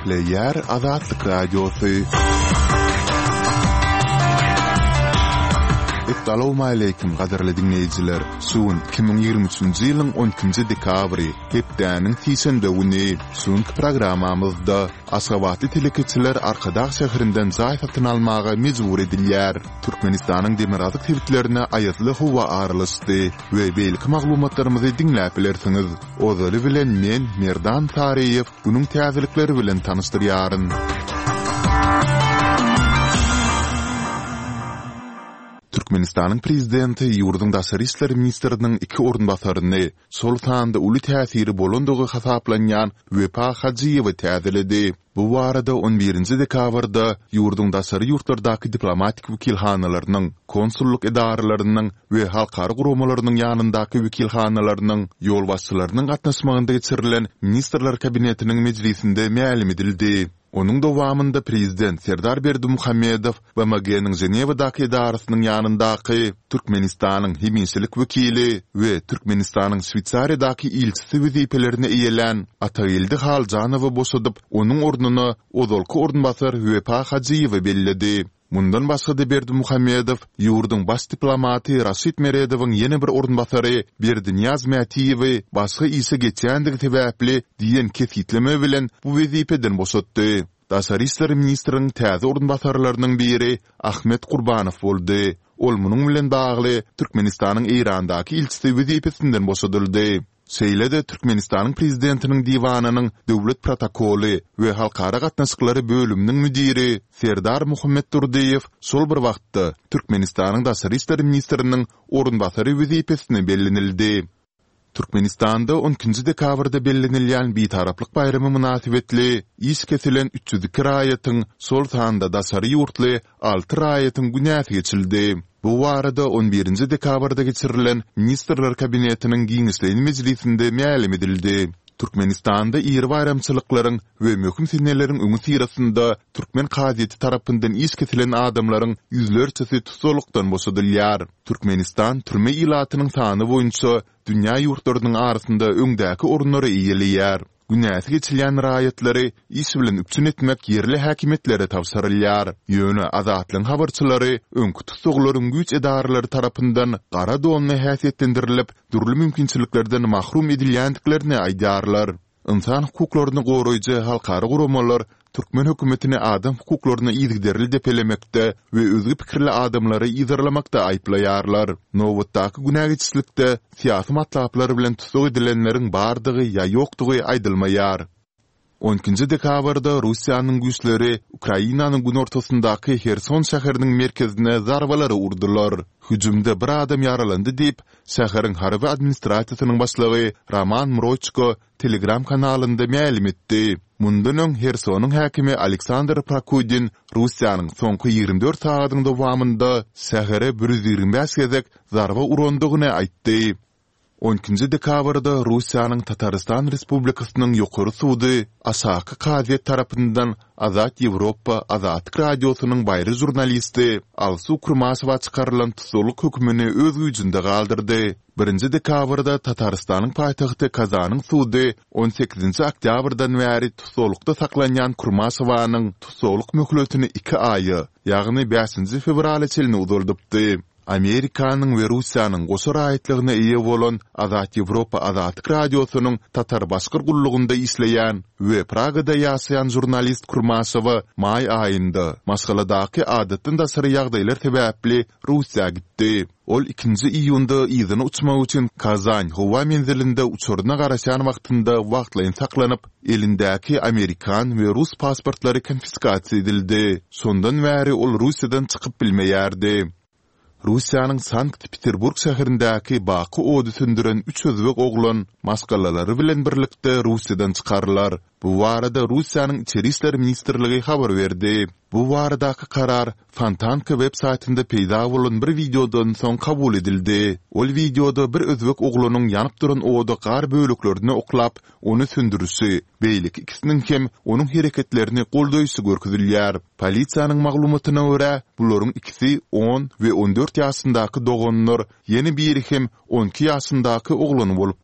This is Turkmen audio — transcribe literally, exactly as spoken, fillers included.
Däpleýär Azatlyk Radiosu. Assalamu alaykum gaderli dinleýijiler. Suun iki bin ýygrimi üçünji ýylyň on ikinji dekabry hepdäniň tisende güni suňky programmamyzda Aşgabatly telekeçiler Arkadaş şäherinden jaý satyn almaga mejbur edilýär. Türkmenistanyň demirazlyk tebitlerine aýatly howa aralysdy we belki maglumatlarymyzy dinläp bilersiňiz. Ozaly bilen men Merdan Tariýew bunyň täzelikleri bilen tanışdyrýaryn. Türkmenistanyň prezidenti ýurdun daşary işler ministriniň iki orunbasaryny Sultanda uly täsiri bolandygy hasaplanýan Wepa Hajiýew täzeledi. Bu barada on birinji dekabrda ýurdun daşary ýurtlardaky diplomatik wekilhanalarynyň, konsulluk edaralarynyň we halkary guramalarynyň ýanyndaky wekilhanalarynyň ýol başçylarynyň gatnaşmagynda geçirilen ministrler kabinetiniň mejlisinde ma'lum edildi. Onun dowamında prezident Serdar Berdimuhammedow we M G-niň Jenewadaky edarasynyň ýanyndaky Türkmenistanyň heminçilik wekili we Türkmenistanyň Şwitsariýadaky ilçisi wezipelerini eýelen Ataýyldy Haljanowy boşadyp, onuň ornuny ozalky orunbasar Wepa Hajiýew bellädi. Mundan başga da Berdimuhammedow ýurdun baş diplomaty Raşid Meredowyň ýene bir orunbasary Berdinýaz Mätiýewi başga ise geçýändigi sebäpli diýen kefitleme bilen bu wezipeden boşatdy. Daşary işler ministriniň täze orunbasarlarynyň biri Ahmet Gurbanow boldy. Ol munyň bilen bagly Türkmenistanyň Eýrandaky ilçisi wezipesinden boşadyldy. Şeýle-de Türkmenistanyň prezidentiniň diwanynyň döwlet protokoly we halkara gatnaşyklary bölüminiň müdiri Serdar Muhammed Durdiýew şol bir wagtda Türkmenistanyň daşary işler ministriniň orunbasary wezipesine bellenildi. Türkmenistanda on ikinji dekabrda bellenilýän bitaraplyk bayramy münasibetli iş kesilen üç yüz iki raýatyň şol sanda daşary ýurtly alty raýatyň günäsi geçildi. Bu barada on birinji dekabrda geçirilen ministrler kabinetiniň giňişleýän mejlisinde ma'lum edildi. Türkmenistanda ýeri bayramçylyklaryň we möhüm seneleriň öňü sirasynda Türkmen gazieti tarapyndan iş kesilen adamlaryň ýüzlerçesi tutulukdan boşadylýar. Türkmenistan türme ilatynyň sany boýunça dünýä ýurtlarynyň arasynda öňdäki orunlary eýelýär. Günäsi geçilen raýatlary iş bilen üpçün etmek yerli häkimetlere tawsyrylýar. Ýöne Azatlyň habarçylary öňkü tutuklaryň güç edaralary tarapyndan gara donly häsiýetlendirilip, durly mümkinçiliklerden mahrum edilýändiklerini aýdarlar. İnsan hukuklaryny goraýjy halkary guramalar Türkmen hökümetini adam hukuklaryny ýygderli depelemekde we özgü pikirli adamlary ýygdyrlamakda aýplaýarlar. Nowatdaky günäçilikde siýasy matlaplary bilen tutuk edilenleriň bardygy ýa ýokdugy aýdylmaýar. on ikinji dekabrda Russiýanyň güýçleri Ukrainanyň gün ortasyndaky Herson şäheriniň merkezine zarbalary urdular. Hüjümde bir adam ýaralandy diýip şäheriň harby administrasiýasynyň başlygy Roman Mrochko Telegram kanalynda ma'lum etdi. Mundan öň Hersonyň häkimi Aleksandr Prokudin Russiýanyň soňky ýygrimi dört sagatyň dowamında şähere bir yüz ýygrimi beş gezek zarba urandygyny aýtdy. on ikinji dekabrda Russiýanyň Tataristan Respublikasynyň ýokary sudy Aşaky Gaziet tarapyndan Azat Ýewropa Azatlyk Radiosynyň baýry jurnalisti Alsu Kurmasowa çykarylan tutuluk hökmüni öz güýjünde galdyrdy. birinji dekabrda Tataristanyň paýtagty Kazanyň sudy on sekizinji oktýabrdan bäri tutulukda saklanýan Kurmasowanyň tutuluk möhletini iki aýy, ýagny beşinji fevral çelini uzaldypdy. Amerikanyň we Russiýanyň goşar aýtlygyna eýe bolan Azat Ýewropa Azatlyk Radiosynyň tatar başgyrgulygynda işleýän we Pragada ýaşaýan jurnalist Kurmasowa may aýynda Moskvadaky adatdan daşary ýagdaýlar sebäpli Russiýa gitdi. Ol ikinji iýunda ýygyny uçmak üçin Kazan howa menzilinde uçuruna garaşan wagtynda wagtlaýyn saklanyp, elindäki Amerikan we Rus pasportlary konfiskasiýa edildi. Sondan bäri ol Russiýadan çykyp bilmeýärdi. Russiýanyň Sankt-Peterburg şäherindäki Baky ody sündüren üç özbek oglan maskallalary bilen birlikde Russiýadan çykarlar. Bu barada Russiýanyň içeri işler ministrligi habar berdi. Bu baradaky karar Fontanka web saytynda peýda bolan bir videodan soň kabul edildi. Ol videoda bir özbek oglanyň ýanyp duran oda gar bölüklerini oklap, onu sündürüşi, beýlik ikisiniň hem onuň hereketlerini goldaýşy görkezilýär. Polisiýanyň maglumatyna görä, bularyň ikisi on we on dört ýaşyndaky dogonlar, ýeni biri hem on iki ýaşyndaky oglan bolup